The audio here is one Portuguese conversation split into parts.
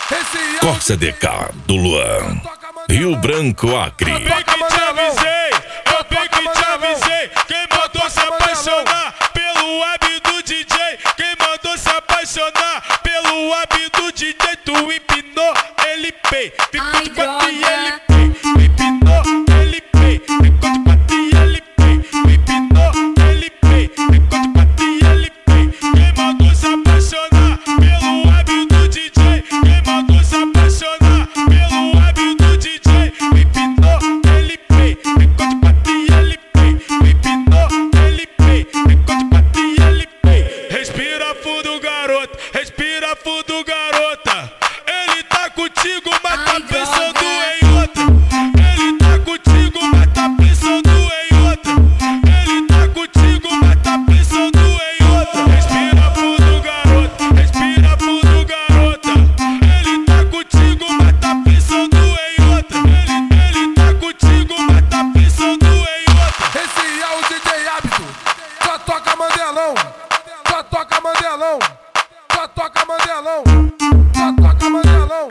Corsa DK do Luan, Rio Branco, Acre. Eu bem que te avisei, eu bem que te avisei. Quem mandou se apaixonar pelo web do DJ? Quem mandou se apaixonar pelo web do DJ? Tu empinou, ele pei, ficou de quatro e ele pei. Empinou, ele pei, ficou de quatro e ele pei. Empinou, ele pei, ficou de quatro e ele pei. Quem mandou se apaixonar pelo web do DJ? Quem mandou se apaixonar pelo web do DJ? Empinou, ele pei, ficou de quatro e ele pei. Empinou, ele pei, ficou de quatro e ele pei. Respira fundo, garota, respira fundo, garota. Ele tá contigo, mas tá pensando em outra. Ele tá contigo, mas tá pensando em outra. Ele tá contigo, mas tá pensando em outra. Respira fundo, garota, respira fundo, garota. Ele tá contigo, mas tá pensando em outra. Ele tá contigo, mas tá pensando em outra. Esse é o DJ Hábito, só toca Mandelão, só toca Mandelão, só toca Mandelão, só toca Mandelão.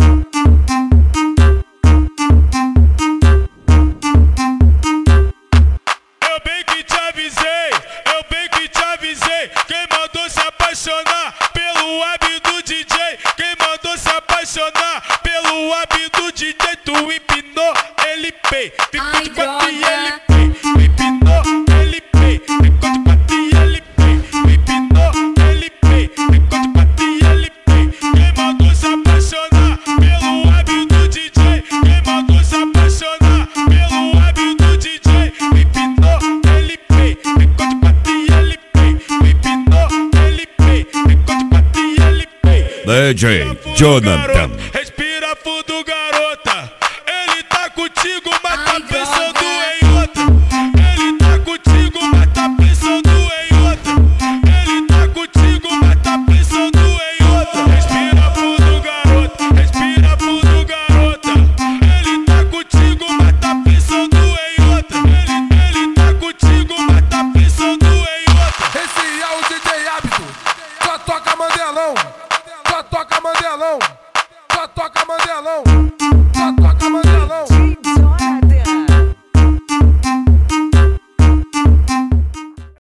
Eu bem que te avisei, eu bem que te avisei. Quem mandou se apaixonar pelo web do DJ? Quem mandou se apaixonar pelo web do DJ? Tu empinou, ele pei, ficou de quatro e ele pei. Empinou, ele pei, ficou de quatro e ele pei. Empinou, ele pei, ficou de quatro e ele pei. Quem mandou se apaixonar pelo web do DJ? Quem mandou se apaixonar pelo web do DJ? Empinou, ele pei, ficou de quatro e ele pei. Empinou, ele pei, ficou de quatro e ele pei. DJ Jonathan. Respira fundo, garota. Ele tá contigo, mas tá pensando em outra. Ele tá contigo, mas tá pensando em outra. Ele tá contigo, mas tá pensando em outra. Respira fundo, garota, respira fundo, garota. Ele tá contigo, mas tá pensando em outra. Ele tá contigo, mas tá pensando em outra. Esse é o DJ Hábito, só toca Mandelão, só toca Mandelão, só toca Mandelão.